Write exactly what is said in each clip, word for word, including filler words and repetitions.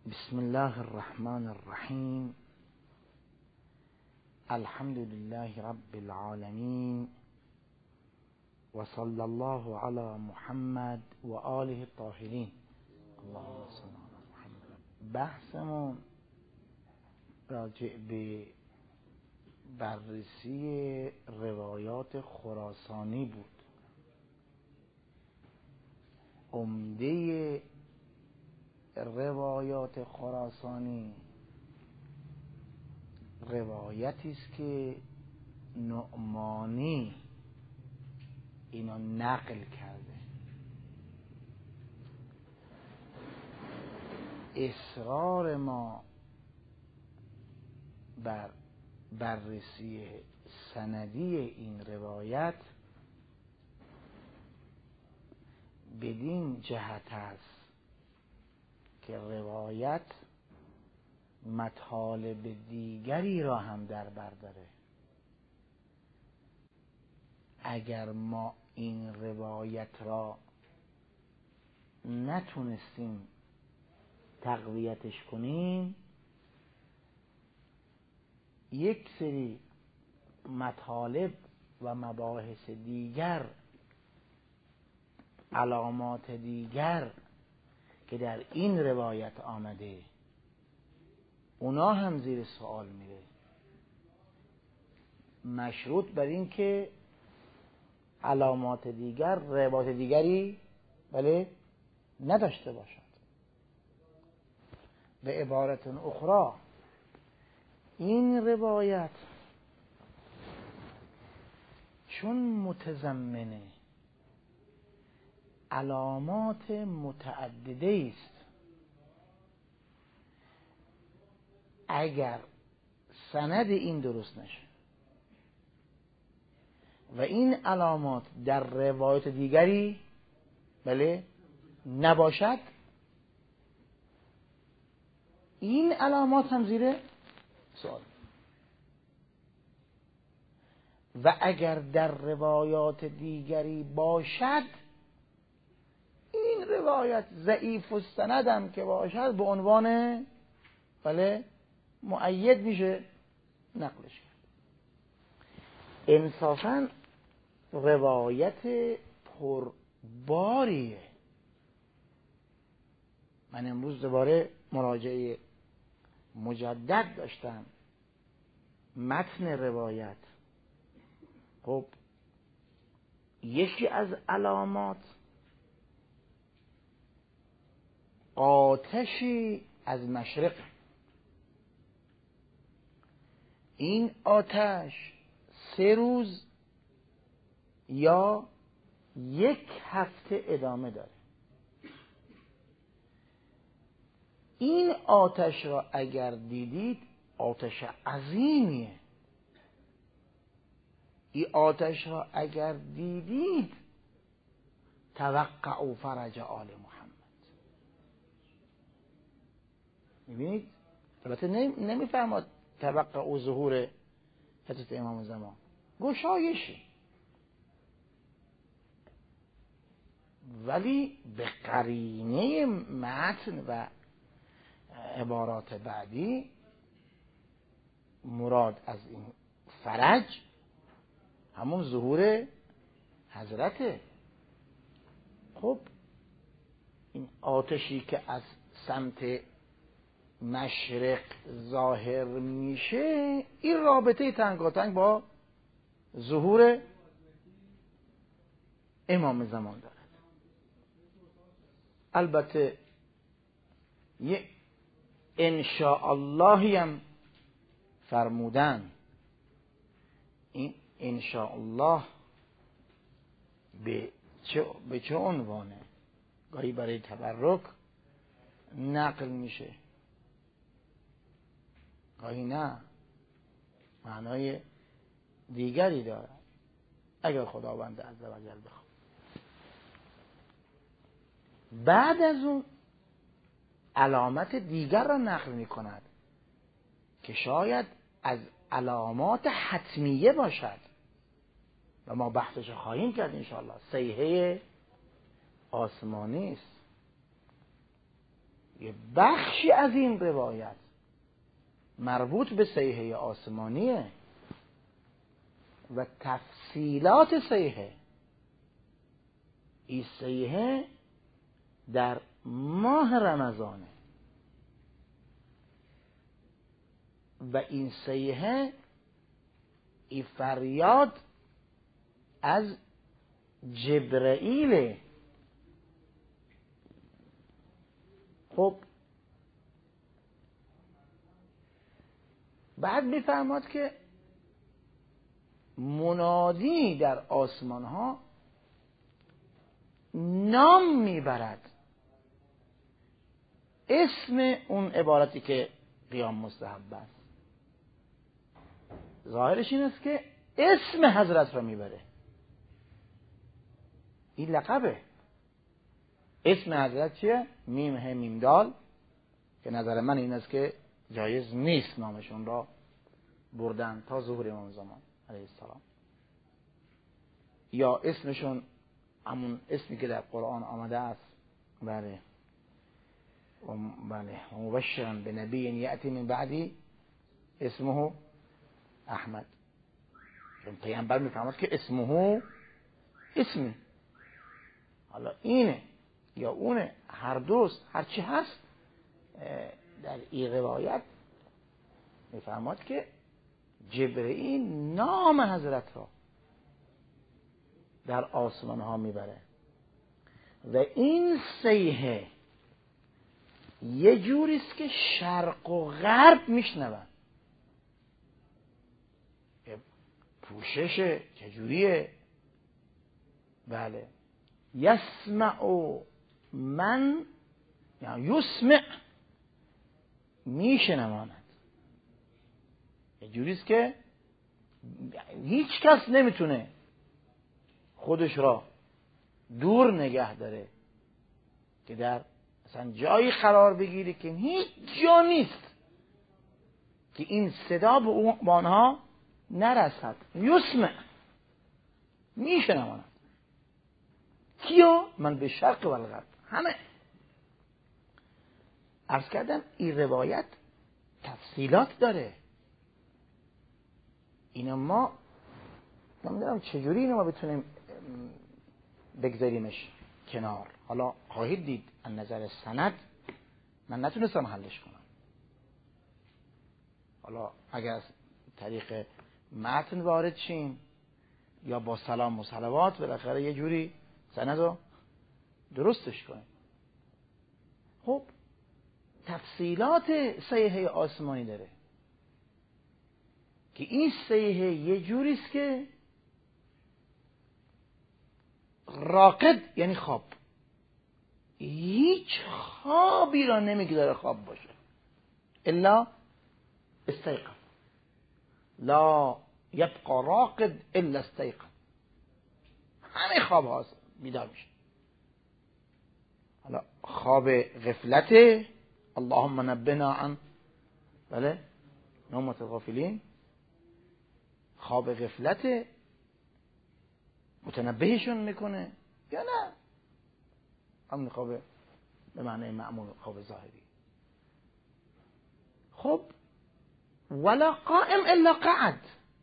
بسم الله الرحمن الرحیم. الحمد لله رب العالمین و صلی الله علی محمد و آله الطاهرین. اللهم صل علی محمد. بحثمون راجع به بررسی روایات خراسانی بود. عمده روایات خراسانی روایتی است که نعمانی اینو نقل کرده. اصرار ما بر بررسی سندی این روایت بدین جهت است که روایت مطالب دیگری را هم در بر داره. اگر ما این روایت را نتونستیم تقویتش کنیم، یک سری مطالب و مباحث دیگر، علامات دیگر که در این روایت آمده، اونا هم زیر سوال میره، مشروط بر این که علامات دیگر روایت دیگری بله نداشته باشد. به عبارت اخرى، این روایت چون متضمن علامات متعدده است، اگر سند این درست نشه و این علامات در روایت دیگری بله نباشد، این علامات هم زیر سوال. و اگر در روایات دیگری باشد، این روایت ضعیف السند هم که باشد به عنوان بله مؤید میشه نقلش کرد. انصافاً روایت پرباریه. من امروز دوباره مراجعه مجدد داشتم متن روایت. خب یکی از علامات آتشی از مشرق. این آتش سه روز یا یک هفته ادامه داره. این آتش را اگر دیدید، آتش عظیمیه. این آتش را اگر دیدید، توقعوا فرج آل محمد. میبینید؟ البته نمیفهمد توقع ظهور حضرت امام زمان، گشایشی، ولی به قرینه متن و عبارات بعدی مراد از این فرج همون ظهور حضرته. خب این آتشی که از سمت مشرق ظاهر میشه، این رابطه تنگاتنگ با ظهور امام زمان دارد. البته یه انشاءاللهی هم فرمودن. این انشاءالله به چه, به چه عنوانه؟ گاهی برای تبرک نقل میشه، گاهی نه، معنای دیگری داره اگر خداوند عزوجل بخواد. بعد از اون علامت دیگر را نقل می کند که شاید از علامات حتمیه باشد و ما بحثش خواهیم کرد انشاءالله. صیحه آسمانی است. یه بخشی از این روایت مربوط به صیحه آسمانیه و تفصیلات صیحه. این صیحه در ماه رمضانه و این صیحه این فریاد از جبرائیل. خب بعد میفرماد که منادی در آسمان ها نام میبرد، اسم اون عبارتی که قیام مستحب است ظاهرش این است که اسم حضرت را میبره. این لقبه. اسم حضرت چیه؟ میم ه میم دال، که نظر من این است که جایز نیست نامشون را بردن تا ظهور امام زمان علیه السلام، یا اسمشون همون اسمی که در قرآن آمده است. بله بله مبشرا به نبی یأتی من بعدی اسمه احمد. پیامبر میفهمد که اسمه اسمی، حالا اینه یا اونه، هر دوست هر چی هست در این روایت میفهمد که جبرئیل نام حضرت را در آسمان ها میبره و این صیحه یه جوریست که شرق و غرب میشنون. پوششه چجوریه؟ بله یسمع من یا یسمع میشنواند. یه جوریست که هیچ کس نمیتونه خودش را دور نگه داره که در مثلا جایی قرار بگیری که هیچ جا نیست که این صدا به آنها نرسد. یسمع میشنواند. کیا؟ من به شرق و الغرب همه. عرض کردم این روایت تفصیلات داره. اینا ما نمیدونم چجوری اینو ما بتونیم بگذاریمش کنار. حالا خواهید دید از نظر سند من نتونستم حلش کنم. حالا اگر از طریق متن وارد شیم یا با سلام و صلوات بالاخره یه جوری سند رو درستش کنیم. خب تفصیلات صیحه آسمانی داره که این صیحه یه جوریست که راقد یعنی خواب، هیچ خوابی را نمیگذاره خواب باشه الا استيقظ، لا یبقى راقد الا استيقظ. همه خواب هاست بیدار میشه. حالا خواب غفلته اللهم نبهنا عن بله نومة الغافلین، خواب غفلته متنبهشون میکنه یا نه همون خواب به معنی معمول خواب ظاهری. خب ولا قائم الا قعد.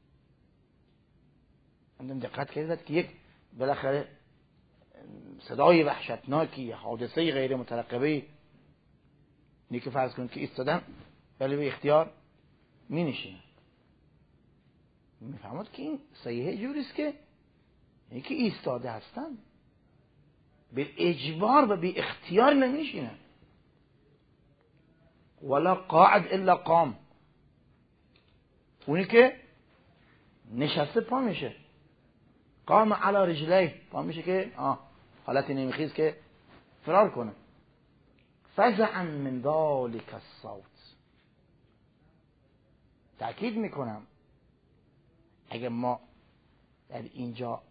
عندم دقت کردید که یک بالاخره صدای وحشتناکی، حادثه غیر مترقبه نیکه فرض کنید که ایستادن ولی به اختیار می نشینن. میفهمد که این صحیحه جوریست که یکی ایستاده هستن به اجبار و به اختیار نمی نشینن. ولا قاعد الا قام، اونی که نشسته پا میشه. قام علی رجلیه، پا میشه که آه حالتی نمیخیز که فرار کنه. فزعا من ذلك الصوت. تأکید میکنم اگه ما در اینجا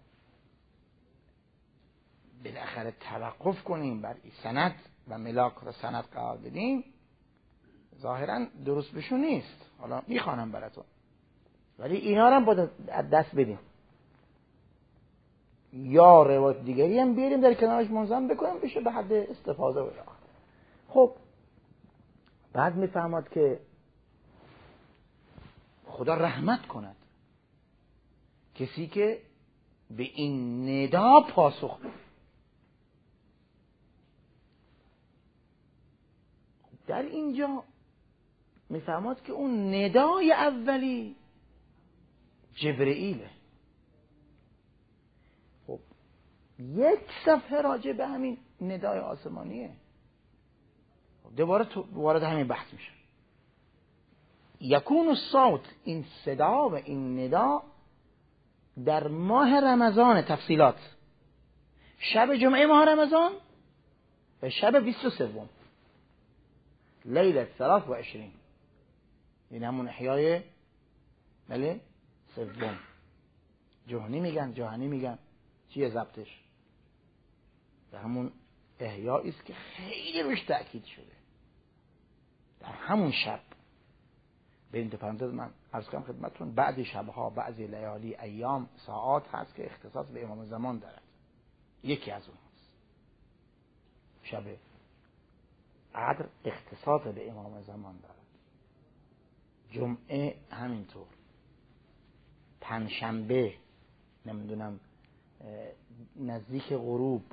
بالاخره توقف کنیم بر این سند و ملاک را سند قرار بدیم ظاهرا درست بشون نیست. حالا میخوانم براتون ولی اینا رو هم باید دست بدیم یا روایت دیگری هم بیاریم در کنارش منظم بکنیم بشه به حد استفاده و خب بعد میفهمد که خدا رحمت کند کسی که به این ندا پاسخ بده. در اینجا میفهمد که اون ندای اولی جبرئیله. خب یک صفحه راجع به همین ندای آسمانیه. دوباره تو وارد همین بحث میشه. یکون الصوت، این صدا و این ندا در ماه رمضان. تفصیلات شب جمعه ماه رمضان و شب بیست و سوم لیلة ثلاث و عشرین، این همون احیای بله سوم. جهانی میگن جهانی میگن چیه ضبطش؟ به همون احیایی است که خیلی روش تأکید شده در همون شب. به این دو پرانتز من عرض کنم خدمتتون بعضی شبها بعضی لیالی ایام ساعات هست که اختصاص به امام زمان دارد. یکی از اون هست شب قدر اختصاص به امام زمان دارد. جمعه همینطور، پنجشنبه نمیدونم نزدیک غروب،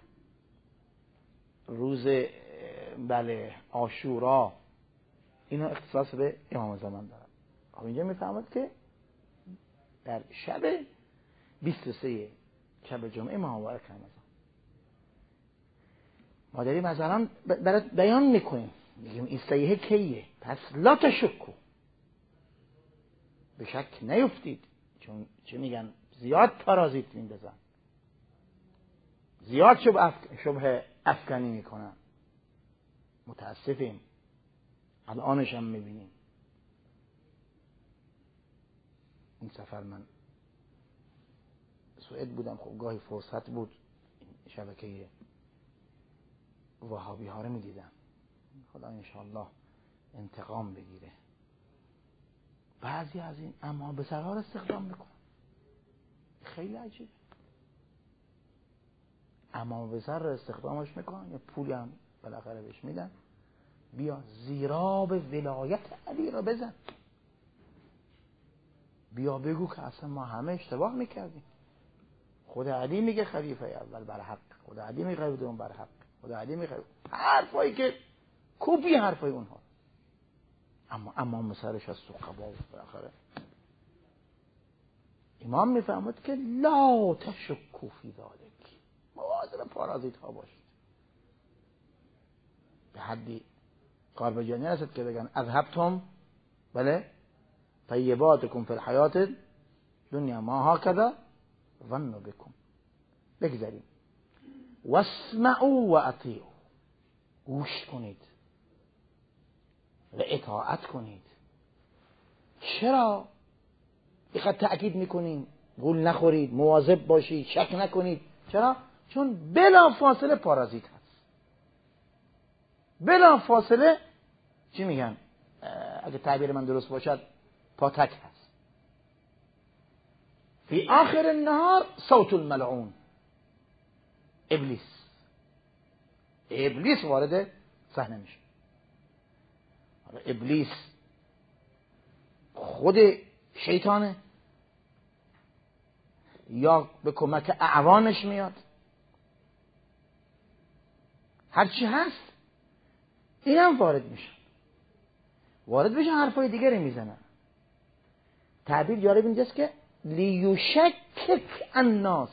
روز بله عاشورا، اینا اختصاص به امام زمان دارد. خب اینجا میفهمد که در شب بیست و سه شب جمعه ماه مبارک رمضان ما داریم مثلا برات بیان میکنیم، میگیم این سیحه کیه، پس لا تشکو، به شک نیفتید. چون چه میگن زیاد پارازیت میندازن، زیاد شبه اف... شبه افکنی میکنن. متاسفیم الانش هم میبینیم. این سفر من سوئد بودم، خب گاهی فرصت بود شبکه وهابی ها رو میدیدم. خدا انشاءالله انتقام بگیره. بعضی از این اما به سرها رو استخدام میکنن، خیلی عجیبه. اما به سر رو استخدامش میکنن، یا پولی هم بالاخره بهش میدن، بیا زیراب ولایت علی رو بزن، بیا بگو که اصلا ما همه اشتباه میکردیم. خود علی میگه خلیفه اول بر حق، خود علی میگه خلیفه دوم بر حق، خود علی میگه حرفایی که کپی حرفای اونها. اما امام سرش از سقبا و بالاخره امام میفهمد که لا تشکو فی ذالک، مواظب پارازیت ها باشید. به حدی کار به جایی نرسد که بگن اذهبتم بله طیباتکم فی الحیات دنیا ما هکذا ظنوا بکم. بگذاریم واسمعوا و اطیعوا، گوش کنید و اطاعت کنید. چرا اینقدر تأکید میکنیم گول نخورید، مواظب باشید، شک نکنید؟ چرا؟ چون بلا فاصله پارازیت هست، بلا فاصله چی میگن اگه تعبیر من درست باشد پاتک هست. فی آخر النهار صوت الملعون، ابلیس ابلیس وارد صحنه میشه. ابلیس خود شیطانه یا به کمک اعوانش میاد، هرچی هست این هم وارد میشه، وارد بشه حرفای دیگری میزنن. تعبیر جالب اینجاست که لیوشکک الناس،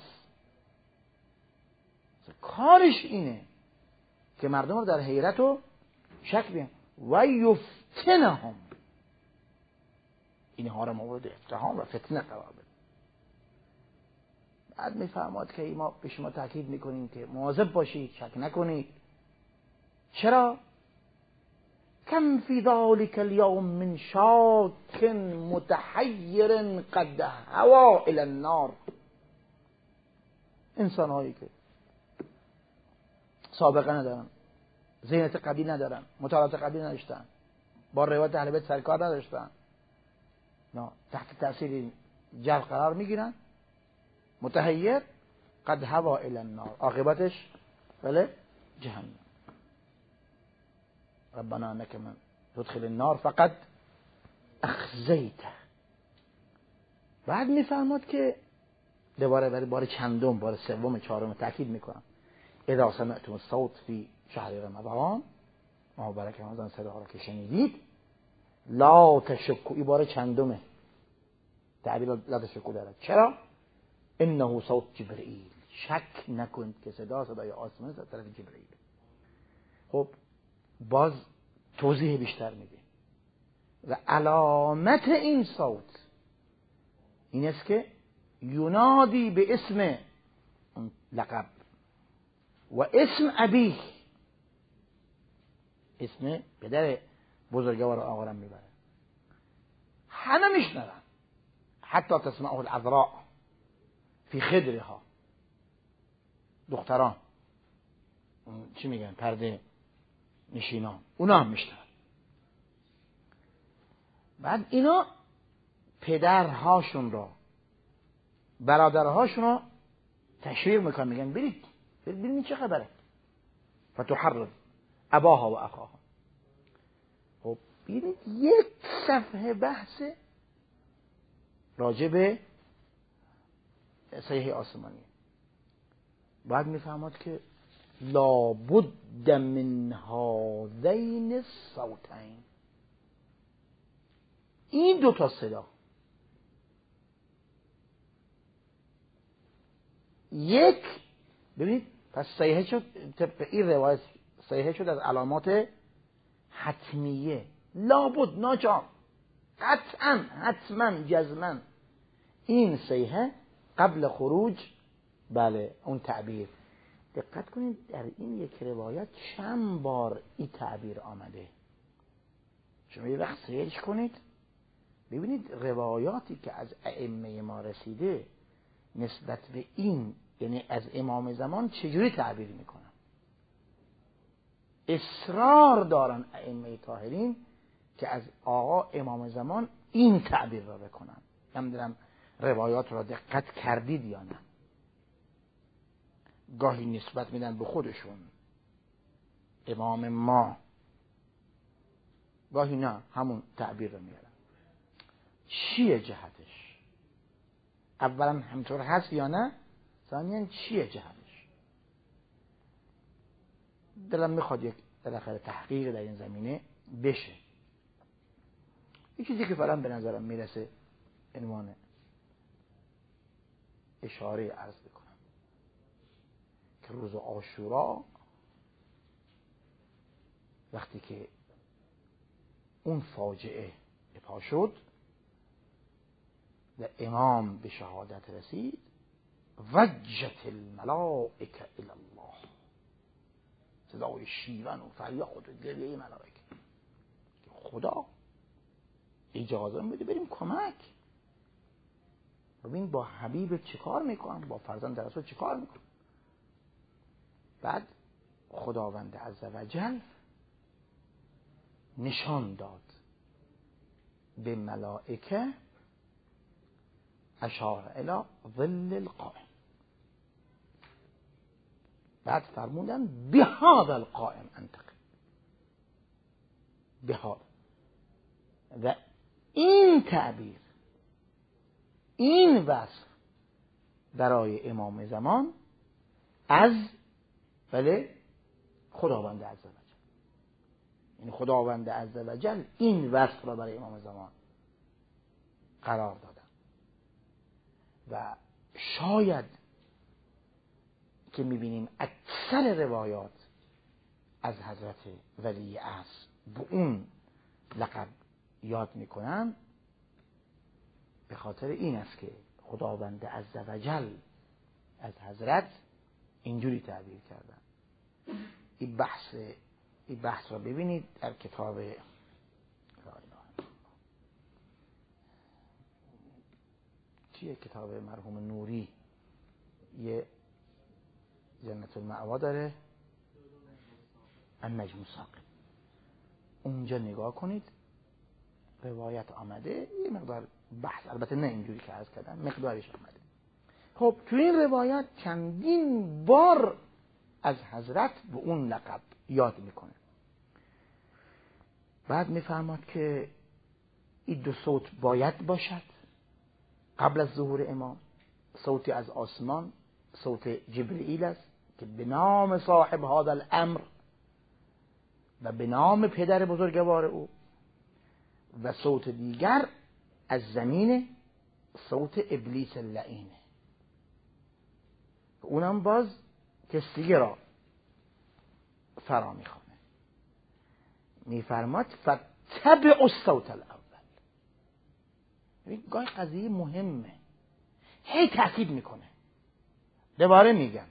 کارش اینه که مردم رو در حیرت و شک بیان و یفتنهم، اینها رو مورد افتهام و فتنه قرار بده. بعد میفهمد که ما به شما تاکید میکنیم که مواظب باشید، شک نکنید. چرا؟ کم فی ذلک الیوم من شاک متحیر قد هوا الی النار، انسان هایی که سابقه ندارن، ذهنیت قوی ندارن، مطالعات قوی نداشتن، با روایت اهل بیت سرکار نداشتن، نه تحت تأثیر جهل قرار میگیرن، متحیر قد هوا الی النار، عاقبتش بله جهنم. ربنا انك من ادخل النار فقط اخزیته. بعد میفرماد که دوباره برای بار چندم، بار سوم چهارم تاکید میکنم، اذا سمعتم الصوت فی شهر رمضان، ما برکه رمضان صدا را که شنیدید، لا تشکو، این بار چندمه تعبیر لا تشکو دارد. چرا؟ انه صوت جبرئیل، شک نکنید که صدا صدای آسمانی از طرف جبرئیل. خب باز توضیح بیشتر میده و علامت این صوت این است که ینادی به اسم لقب و اسم ابیه، اسم پدر بزرگوار آقا را میبره. همه میشنون، حتی تسمعه العذراء فی خدرها، دختران چی میگن پرده نشینان، اونا هم میشنون. بعد اینا پدرهاشون را، برادرهاشون را تشویق میکنن، میگن برید برید ببینید چه خبره. فتحرض اباها و اخاها. خب ببینید یک صفحه بحث راجع به صحیح آسمانی. بعد میفهمد که لابد من هذین الصوتین، این دو تا صدا، یک ببینید پس صحیح شد، طبق این روایت صحیح شد از علامات حتمیه، لابد، ناچار، قطعا، حتما، جزما. این صحیح قبل خروج، بله اون تعبیر. دقت کنید در این یک روایت چند بار این تعبیر آمده. شما یه وقت سرچ کنید ببینید روایاتی که از ائمه ما رسیده نسبت به این، یعنی از امام زمان چجوری تعبیر میکنن. اصرار دارن ائمه طاهرین که از آقا امام زمان این تعبیر را بکنن. نمیدونم روایات را دقت کردید یا نه. گاهی نسبت میدن به خودشون، امام ما، گاهی نه همون تعبیر رو میارن. چیه جهتش؟ اولا همطور هست یا نه؟ ثانیاً چیه جهتش؟ دلم میخواد یک بالاخره تحقیق در این زمینه بشه. یک چیزی که فعلا به نظرم میرسه عنوان اشاره عرض بکنم که روز عاشورا وقتی که اون فاجعه پا شد و امام به شهادت رسید، وجت الملائکه الی الله، صدای شیون و فریاد و گریه ملائکه، خدا اجازه بده بریم کمک. ببین با حبیب چیکار میکنن، با فرزند رسول چیکار میکنن. بعد خداوند عزوجل نشان داد به ملائکه، اشار الی ظل القائم، بعد فرمودن بهذا القائم انتقل، بهذا. و این تعبیر، این وصف برای امام زمان از بله خداوند عزوجل، یعنی خداوند عزوجل این وصف را برای امام زمان قرار دادن. و شاید که میبینیم اکثر روایات از حضرت ولی عصر به اون لقب یاد میکنن، به خاطر این است که خداوند عزوجل از حضرت اینجوری تعبیر کردن. این بحث این بحث را ببینید در کتاب چیه، کتاب مرحوم نوری، یه جنت المأوا داره، النجم الثاقب، اونجا نگاه کنید روایت آمده، یه مقدار بحث، البته نه اینجوری که عرض کردم، مقدارش آمده. خب تو این روایت چندین بار از حضرت به اون لقب یاد میکنه. بعد میفرماد که این دو صوت باید باشد قبل از ظهور امام. صوتی از آسمان، صوت جبرئیل است که به نام صاحب هذا الامر و به نام پدر بزرگوار او، و صوت دیگر از زمین، صوت ابلیس اللعینه، اونم باز کسیگه را فرا میخوانه. میفرماد فتبع الصوت الاول. گاهی قضیه مهمه، هی تأکید میکنه، دوباره میگم،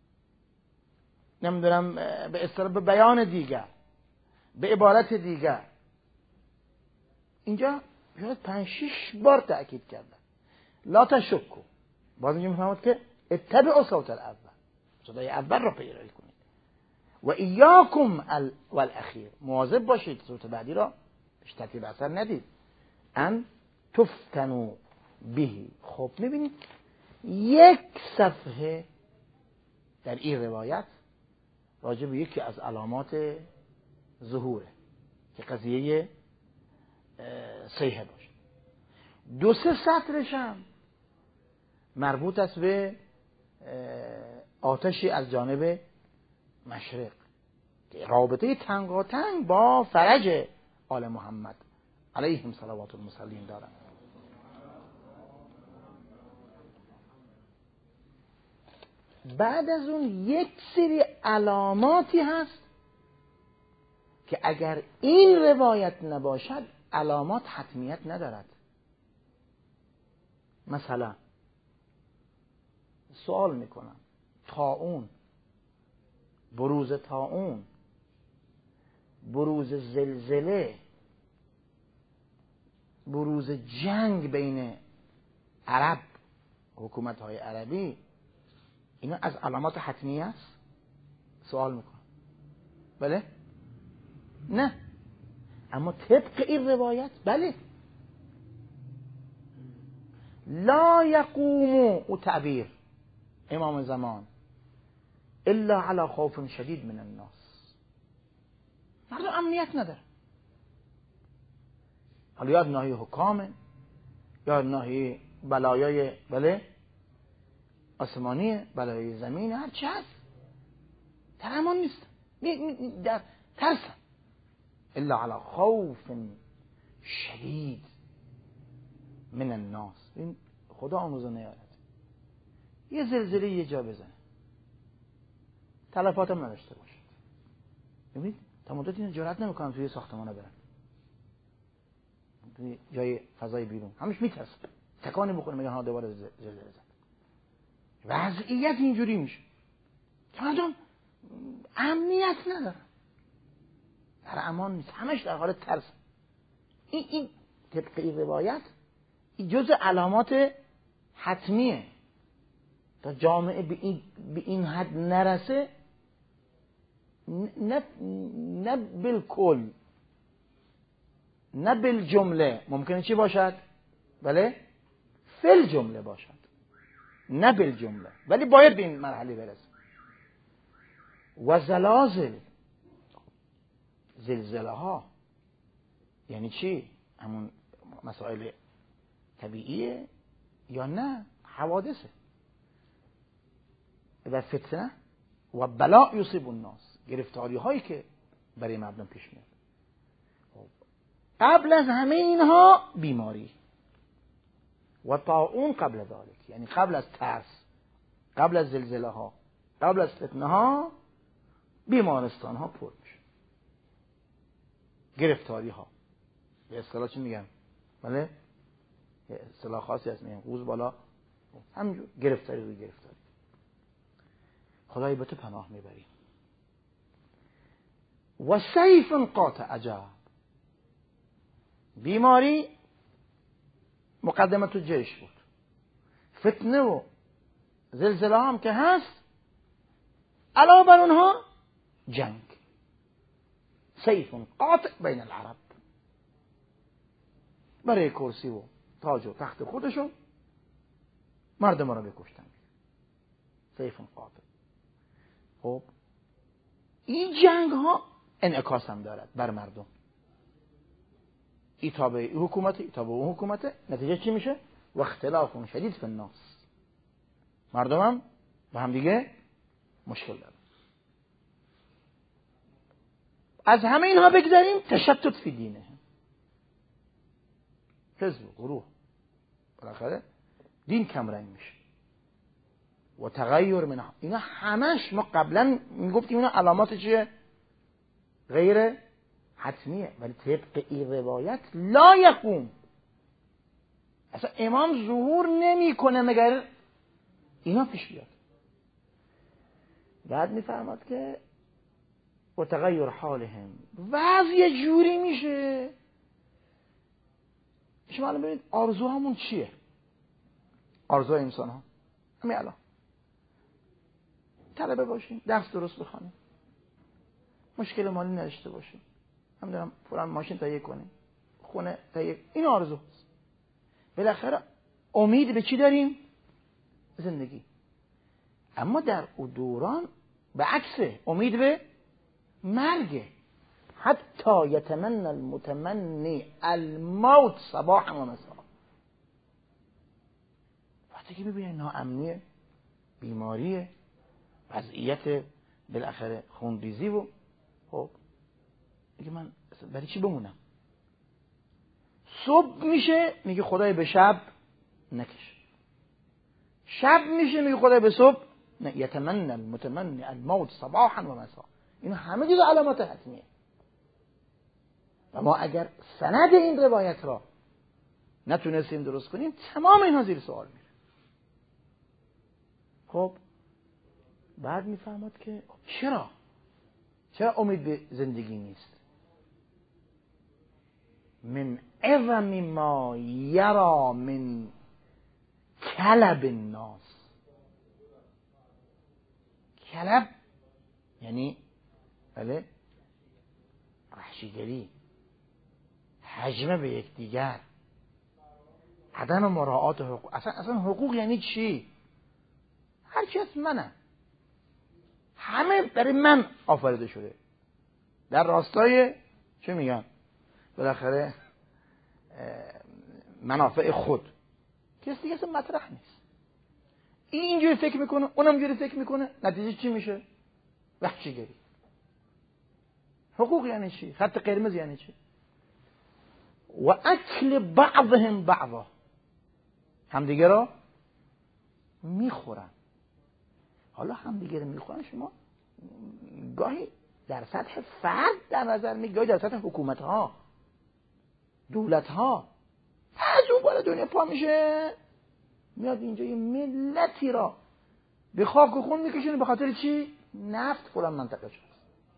نمیدونم به اصطلاح به بیان دیگر، به عبارت دیگر، اینجا شاید پنج شش بار تأکید کرده. لا تشکو، باز اینجا میفهمد که اتبعوا صوت الاول، صدای اول را پیروی کنید. و ایاکم ال... والاخیر، مواظب باشید صوت بعدی را بهش ترتیب اثر ندید. ان تفتنوا به. خب میبینید یک صفحه در این روایت راجع به یکی از علامات ظهوره که قضیه صیحه باشه. دو سه سطرش هم مربوط است به آتشی از جانب مشرق که رابطه تنگاتنگ با فرج آل محمد علیهم صلوات المسلمین دارن. بعد از اون یک سری علاماتی هست که اگر این روایت نباشد علامات حتمیت ندارد. مثلا سوال میکنم، طاعون، بروز طاعون، بروز زلزله، بروز جنگ بین عرب، حکومت های عربی، اینا از علامات حتمی است؟ سوال میکنم. بله؟ نه. اما طبق این روایت بله. لا یقوم، او تعبیر امام زمان، الا علی خوف شدید من الناس. مردم امنیت نداره. حالا یاد ناحیه حکامه، یاد ناحیه بلایای بله آسمانیه، بلایای زمین، هر چی هست در امان نیست، در ترسن. الا علی خوف شدید من الناس. این خدا آموزه نیارد. یه زلزله یه جا بزنه، تلفات هم نداشته باشد. ببینید تا مدت این جرأت نمیکنن توی ساختمان‌ها برن، توی جای فضای بیرون، همش میترسن تکانی بخوره میگن ها دوباره زلزله زد. وضعیت اینجوری میشه که مردم امنیت ندارن، در امان نیست، همش در حال ترس. این این طبق این روایت این جزء علامات حتمیه. تا جامعه به این, به این حد نرسه، نه نه بالکل، نه بالجمله، ممکنه چی باشد؟ بله فل جمله باشد، نه بالجمله، ولی باید به این مرحله برسه. و زلازل، زلزله ها یعنی چی؟ همون مسائل طبیعیه یا نه حوادثه؟ و فتنه و بلا یصیب الناس، گرفتاری هایی که برای مردم پیش میاد. قبل از همه اینها بیماری و طاعون قبل ذلك، یعنی قبل از ترس، قبل از زلزله ها، قبل از فتنه ها، بیمارستان ها پر میشه، گرفتاری ها. به اصطلاح چی میگن؟ بله یه اصطلاح خاصی هست میگن قوز بالا، همینجور گرفتاری روی گرفتاری. خدای به تو پناه میبریم. و سیف قاطع عجب، بیماری مقدمه تو جیش بود، فتنه و زلزله هم که هست، علاوه بر اونها جنگ. سیف قاطع بین العرب، برای کرسی و تاج و تخت خودشون مردم را بکشتن. سیف قاطع. خب این جنگ ها انعکاس هم دارد بر مردم. ای تابع ای حکومت، ای تابع اون حکومت. نتیجه چی میشه؟ و اختلاف شدید فی الناس. مردم هم با هم دیگه مشکل دارن. از همه اینها بگذاریم، تشتت فی دینه، حزب گروه، بالاخره دین کم رنگ میشه و تغییر من اینا همش ما قبلا میگفتیم اینا علامات چیه؟ غیر حتمیه، ولی طبق این روایت لا یقوم، اصلا امام ظهور نمیکنه مگر اینا پیش بیاد. بعد میفرماد که و تغییر حالهم، وضع یه جوری میشه. شما الان ببینید آرزو همون چیه؟ آرزوهای انسان ها همین الان طلبه باشیم، درس درست بخونیم، مشکل مالی نداشته باشیم، هم دارم فلان ماشین تهیه کنیم، خونه تهیه، این آرزو هست. بالاخره امید به چی داریم؟ زندگی. اما در اون دوران به عکسه، امید به مرگه. حتی یتمنى المتمنی الموت صباحا و مساء. وقتی که میبینه ناامنیه، بیماریه، وضعیت بالاخره خونریزی و خب میگه من برای چی بمونم؟ صبح میشه میگه خدای به شب نکش، شب میشه میگه خدای به صبح نه. یتمنى المتمنی الموت صباحا و مساء. این همه جز علامات حتمیه. و ما اگر سند این روایت را نتونستیم درست کنیم، تمام اینها زیر سوال میره. خب بعد میفهمد که چرا چرا امید به زندگی نیست؟ من عظم ما یرا من کلب الناس. کلب یعنی بله وحشیگری، هجمه به یکدیگر، عدم مراعات حقوق. اصلا اصلا حقوق یعنی چی؟ هر چی از منم، همه برای من آفریده شده، در راستای چه میگن بالاخره منافع خود. کسی دیگه اصلا مطرح نیست. این اینجوری فکر میکنه، اونم اینجوری فکر میکنه، نتیجه چی میشه؟ وحشیگری. حقوق یعنی چی؟ خط قرمز یعنی چی؟ و اکل بعضهم بعضا، همدیگه را میخورن. حالا همدیگه رو میخورن، شما گاهی در سطح فرد در نظر می، گاهی در سطح حکومت ها، دولت ها. از اون بالا دنیا پا میشه، میاد اینجا یه ملتی را به خاک و خون میکشونه. به خاطر چی؟ نفت فلان منطقه هست،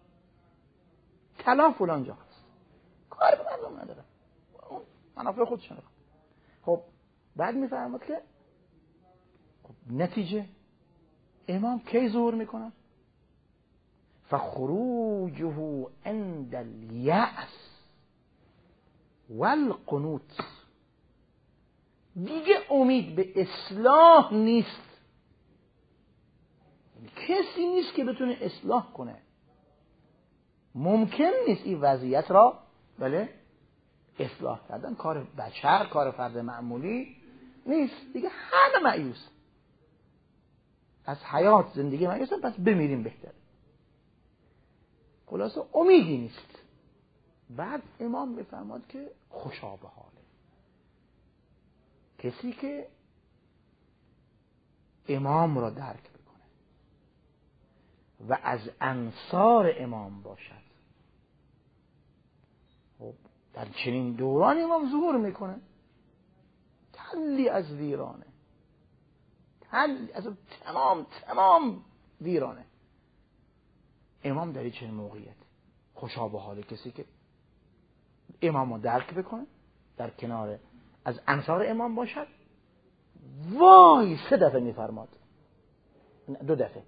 طلا فلان جا هست، کار به مردم نداره، اون منافع خودشونه. خب بعد میفرماد که خب نتیجه امام کی ظهور میکنن؟ فخروجه عند الیأس والقنوط. دیگه امید به اصلاح نیست، کسی نیست که بتونه اصلاح کنه. ممکن نیست این وضعیت را بله اصلاح کردن. کار بشر، کار فرد معمولی نیست. دیگه همه مایوس از حیات، زندگی مایوسن، پس بمیریم بهتره. خلاصه امیدی نیست. بعد امام میفرماد که خوشا به حاله کسی که امام را درک بکنه و از انصار امام باشد. خب در چنین دوران امام ظهور میکنه، تلی از ویرانه، تلی از تمام تمام ویرانه. امام در چنین موقعیت خوشا به حال کسی که امام را درک بکنه، در کنار از انصار امام باشد. وای سه دفعه میفرماد، دو دفعه،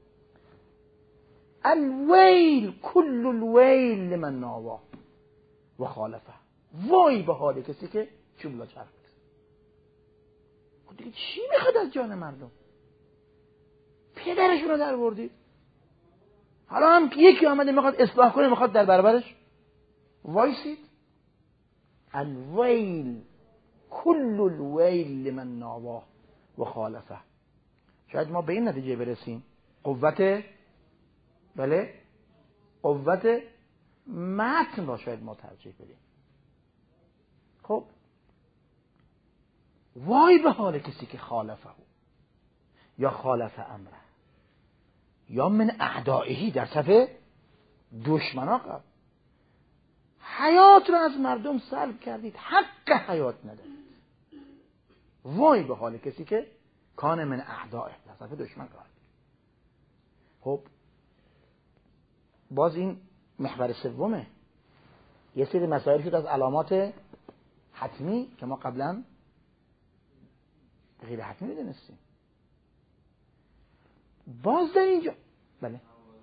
الویل کل الویل لمن ناوا و خالفه. وای به حال کسی که چوب لا چرخ بزنه. خب دیگه چی میخواد از جان مردم؟ پدرشون رو در بردید، حالا هم که یکی آمده میخواد اصلاح کنه، میخواد در برابرش وایسید. الویل کل الویل لمن ناواه و خالفه. شاید ما به این نتیجه برسیم قوت بله قوت متن را شاید ما ترجیح بدیم. خب وای به حال کسی که خالفه یا خالف امره یا من اعدائهی در صف دشمنا قبل حیات را از مردم سلب کردید، حق حیات ندارید. وای به حال کسی که کان من اعدائه در صف دشمن قرار. خب باز این محور سومه. یه سری مسائل شد از علامات حتمی که ما قبلا غیر حتمی دونستیم. باز در اینجا بله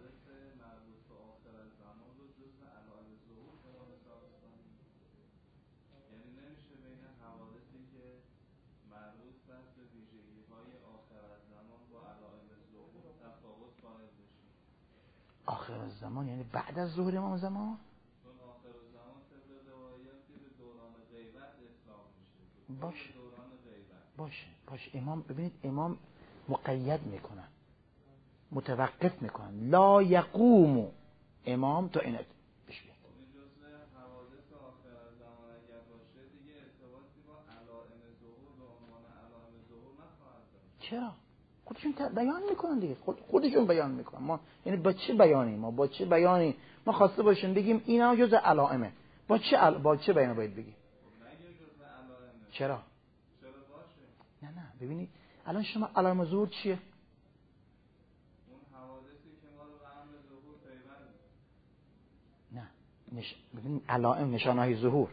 آخر الزمان یعنی بعد از ظهور امام زمان. باشه باشه باشه امام ببینید امام مقید میکنن متوقف میکنن لا یقوم امام تا اینت بشه بیاد. چرا؟ خودشون بیان میکنن دیگه، خود خودشون بیان میکنن. ما یعنی با چه بیانی ما با چه بیانی ما خواسته باشیم بگیم اینا جز علائمه، با چه عل... با چه بیان باید بگیم؟ چرا؟ نه نه ببینید الان شما علائم ظهور چیه؟ اون حوادثی که ما رو به امر ظهور پیوند. نه نش... ببینید علائم نشانه‌های ظهور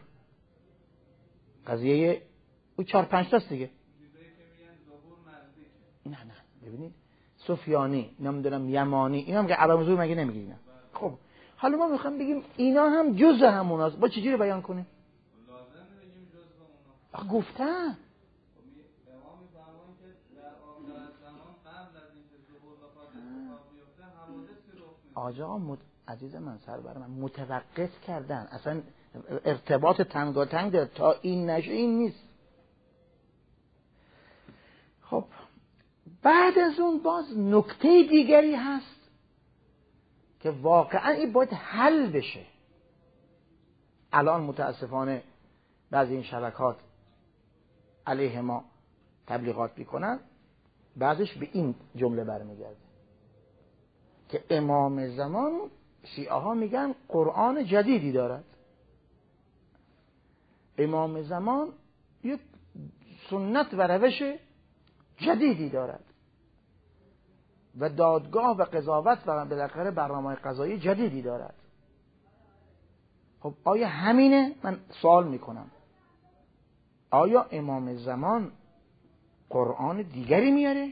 قضیه او چهار پنج تاست دیگه. نه نه ببینید سفیانی نمیدونم یمانی اینا هم که علائم ظهور مگه نمیگی اینا؟ خب حالا ما میخوام بگیم اینا هم جز هموناست، با چجوری بیان کنیم؟ لازم بگیم جز اونا. گفتن امام میفرمایند که در آخر زمان قبل از اینکه ظهور و فاطمه بیفته حوادثی رخ میده. آقا مت... عزیز من سر بر من متوقف کردن، اصلا ارتباط تنگاتنگ داره تا این نشه این نیست. خب بعد از اون باز نکته دیگری هست که واقعا این باید حل بشه. الان متاسفانه بعضی این شبکات علیه ما تبلیغات میکنن، بعضش به این جمله برمیگرده که امام زمان شیعه ها میگن قرآن جدیدی دارد، امام زمان یک سنت و روش جدیدی دارد و دادگاه و قضاوت و بالاخره برنامه قضایی جدیدی دارد. خب آیا همینه؟ من سوال میکنم آیا امام زمان قرآن دیگری میاره؟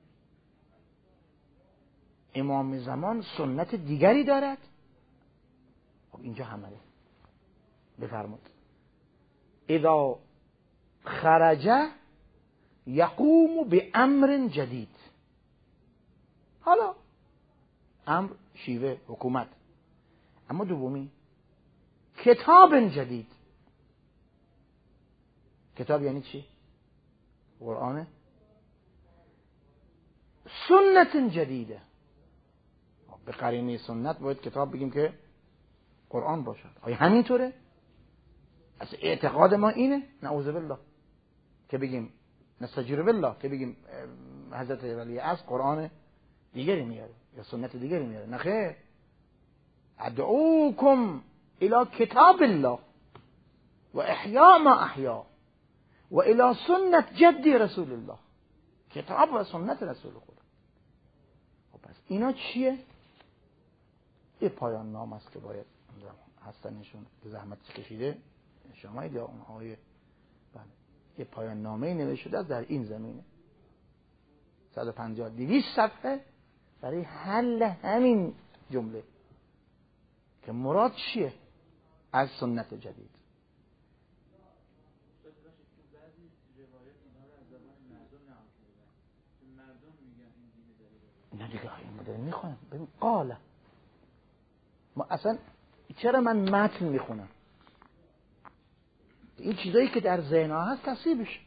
امام زمان سنت دیگری دارد؟ خب اینجا همله بفرمود اذا خرج یقوم به امر جدید. حالا امر شیوه حکومت، اما دومی کتاب جدید. کتاب یعنی چی؟ قرآن. سنت جدیده، به قرینه سنت باید کتاب بگیم که قرآن باشد. آیا همینطوره؟ از اعتقاد ما اینه؟ نعوذ بالله که بگیم نستجیر بالله که بگیم حضرت ولی از قرآن دیگری میاره یا سنت دیگری میاره. نه خیر، ادعوکم الی کتاب الله و احیا ما احیا و الی سنت جدی رسول الله. کتاب و سنت رسول خدا. خب پس اینا چیه؟ یه پایان نام است که باید هستنشون که زحمت کشیده شما یا اونهای بله یه پایان نامه نوشته شده در این زمینه صد و پنجاه دویست صفحه برای حل همین جمله که مراد چیه از سنت جدید. نه دیگه این مدل میخونم ببین قاله ما اصلا چرا من متن میخونم؟ این چیزایی که در ذهن ها هست تصحیح بشه.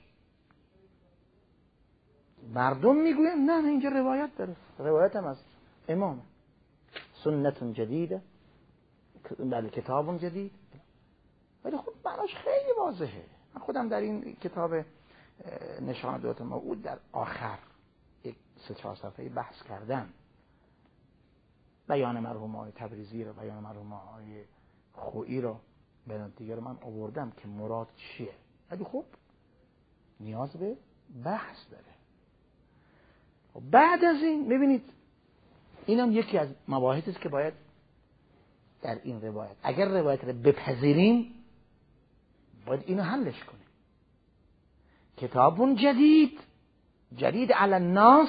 مردم میگوین نه نه اینجا روایت داره، روایت هم از امام، سنت جدیده، بله کتاب جدید. ولی خب معناش خیلی واضحه. من خودم در این کتاب نشانات موعود در آخر یک سه چهار صفحه بحث کردم. بیان مرحوم آقای تبریزی رو، بیان مرحوم آقای خویی رو، بیان دیگر رو من آوردم که مراد چیه. ولی خب نیاز به بحث داره. بعد از این ببینید اینم یکی از مباحثی است که باید در این روایت، اگر روایت رو بپذیریم باید اینو حلش کنیم. کتابون جدید، جدید علی الناس،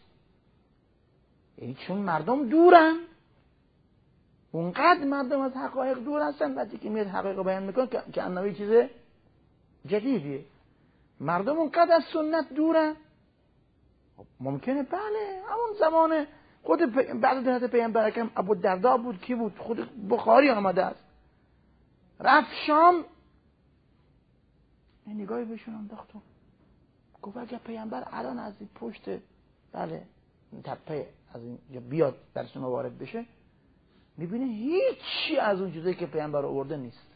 یعنی چون مردم دورن، اونقدر مردم از حقایق دور هستن، بعدی که میاد حقایق رو بیان میکنه که انوی چیز جدیدیه. مردم اونقدر از سنت دورن. ممکنه بله همون زمان خود بعد از پیامبر اکرم ابو الدرداء بود، کی بود؟ خود بخاری آمده است، رفت شام، این نگاهی بهشون انداخت، گفت اگه پیامبر الان از این پشت بله تپه از اینجا بیاد درشون وارد بشه، میبینه هیچی از اون چیزایی که پیامبر آورده نیست.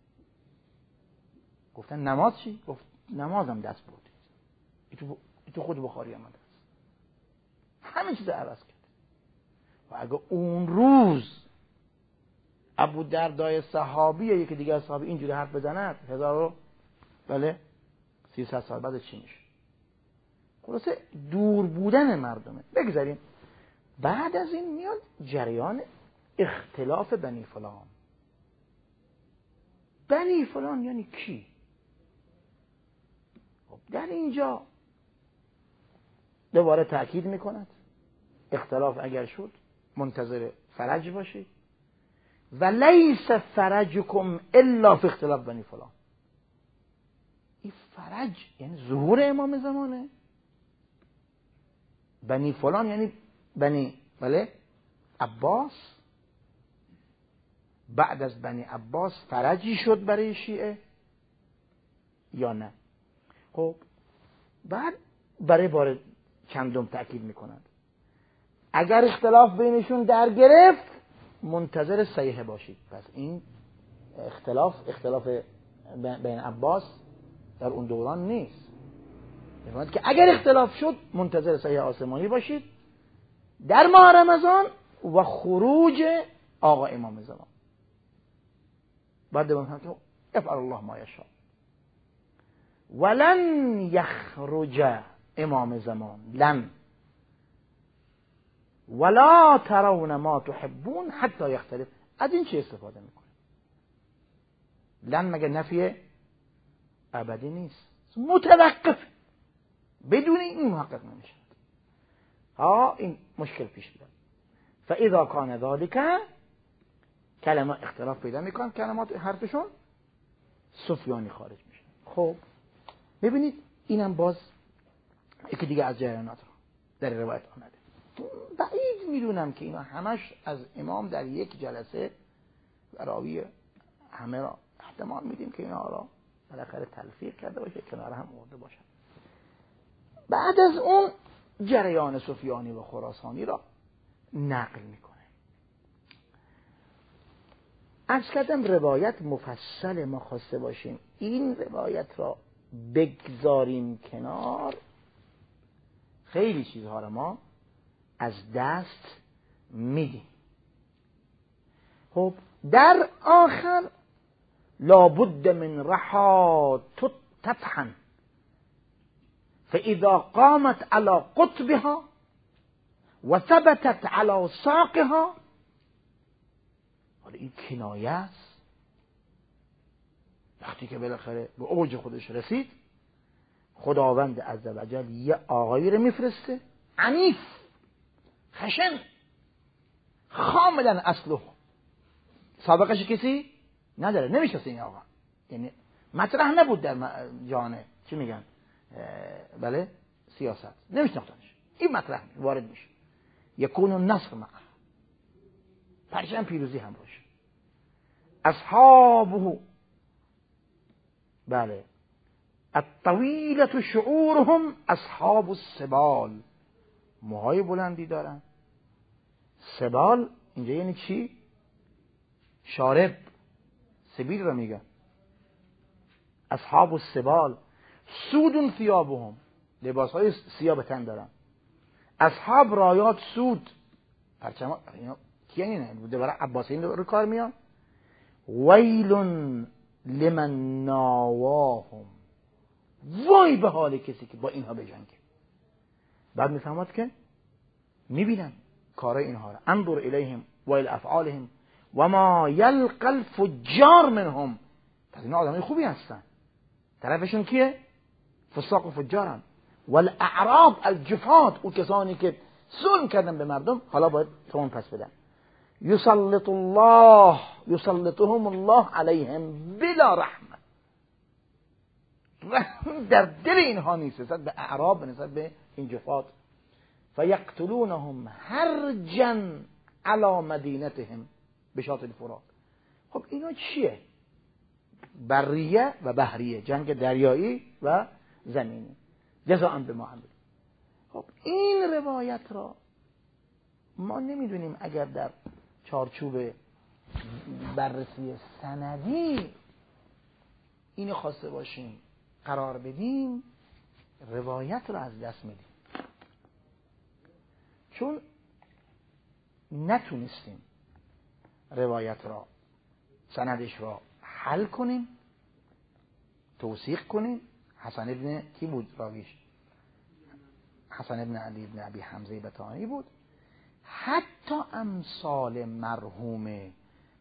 گفتن نماز چی؟ گفت نمازم دست بردید. این تو خود بخاری آمده است. همه چیز عوض کرد. و اگه اون روز ابو الدرداء صحابیه یکی دیگه از صحابی اینجوری حرف بزند، هزار و بله سیصد سال بعد چی میشه؟ خلاصه دور بودن مردمه. بگذاریم. بعد از این میاد جریان اختلاف بنی فلان. بنی فلان یعنی کی؟ در اینجا دوباره تأکید میکند اختلاف اگر شد منتظر فرج باشید و لیس فرجکم الا فی اختلاف بنی فلان. این فرج یعنی ظهور امام زمانه. بنی فلان یعنی بنی بله عباس. بعد از بنی عباس فرجی شد برای شیعه یا نه؟ خب بعد برای بار چندم تأکید میکنند اگر اختلاف بینشون در گرفت منتظر صحیح باشید. پس این اختلاف اختلاف بین عباس در اون دوران نیست. میگوید که اگر اختلاف شد منتظر صحیح آسمانی باشید در ماه رمضان و خروج آقا امام زمان. بعد بگم که افعل الله ما یشاء ولن یخرج امام زمان لن ولا ترون ما تحبون حتی یختلف. از این چه استفاده میکنه؟ لن مگه نفی ابدی نیست، متوقف، بدون این محقق نمیشه. ها این مشکل پیش بیاد. فاذا کان ذلك کلمات اختلاف پیدا میکنن، کلمات حرفشون سفیانی خارج میشه. خب ببینید اینم باز یکی دیگه از جریانات رو در روایت آمده. بعید میدونم که اینا همش از امام در یک جلسه راوی همه را احتمال میدیم که اینا را بالاخره تلفیق کرده باشه، کنار هم آورده باشه. بعد از اون جریان سفیانی و خراسانی را نقل میکنه. عرض کردم روایت مفصل ما خواسته باشیم این روایت را بگذاریم کنار، خیلی چیزها را ما از دست میدیم. خب در آخر لابد من رحا تطحن فاذا قامت على قطبها وثبتت على ساقها. حالا این کنایه است. وقتی که بالاخره به اوج خودش رسید خداوند عزوجل یه آقایی رو میفرسته عنیف خشن کاملا اصله سابقش کسی نداره، نمیشناسه این آقا، یعنی مطرح نبود در جهان چی میگن بله سیاست، نمیشناختنش. این مطرح وارد میشه یکون النصر معه، پرچم پیروزی هم باشه. اصحابه بله. الطویلة شعورهم اصحاب السبال، موهای بلندی دارن. سبال اینجا یعنی چی؟ شارب، سبیل را میگن. اصحاب السبال سود ثیابهم، لباس های سیاه به تن دارن. اصحاب رایات سود، پرچم اینا کی اینه بوده برای عباسیین رو کار میان. ویل لمن ناواهم، وای به حال کسی که با اینها بجنگه. بعد میفهمد که میبینن کارای اینها را. انظر الیهم و الی افعالهم و ما یلقى الفجار منهم. پس اینا آدمای خوبی هستن، طرفشون کیه؟ فساق و فجارن. والاعراب الجفات، او کسانی که ظلم کردن به مردم حالا باید تون پس بدن. یسلط الله یسلطهم الله علیهم بلا رحمه، رحم در دل اینها نیست نسبت به اعراب، نسبت به این جفات. فیقتلونهم هرجا علی مدینتهم بشاط الفرات. خب اینا چیه؟ بریه و بحریه، جنگ دریایی و زمینی، جزاء بما عملوا. خب این روایت را ما نمیدونیم اگر در چارچوب بررسی سندی اینو خواسته باشیم قرار بدیم، روایت را از دست میدیم، چون نتونستیم روایت را، سندش را حل کنیم، توثیق کنیم. حسن ابن کی بود راویش؟ حسن ابن علی ابن ابی حمزه بطانی بود. حتی امثال مرحوم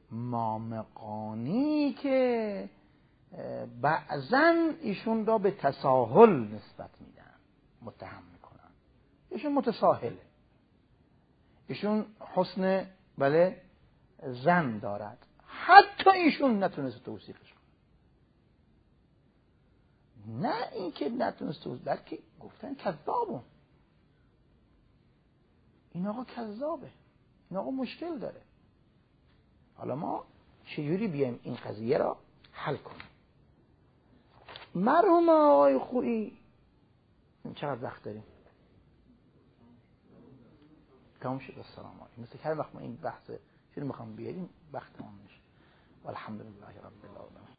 مامقانی که بعضن ایشون را به تساهل نسبت میدن، متهم میکنن. ایشون متساهله، ایشون حسن بله زن دارد، حتی ایشون نتونست توصیفش کنه. نه اینکه نتونست توصیف، بلکه گفتن کذابون، این آقا کذابه، این آقا مشکل داره. حالا ما چجوری بیایم این قضیه را حل کنیم؟ مرحوم آقای خویی چقدر وقت داریم؟ تمام شد. السلام علیکم. مثل که هر وقت ما این بحث چیزی میخوام بیاریم وقت تمام میشه. والحمدلله رب العالمین.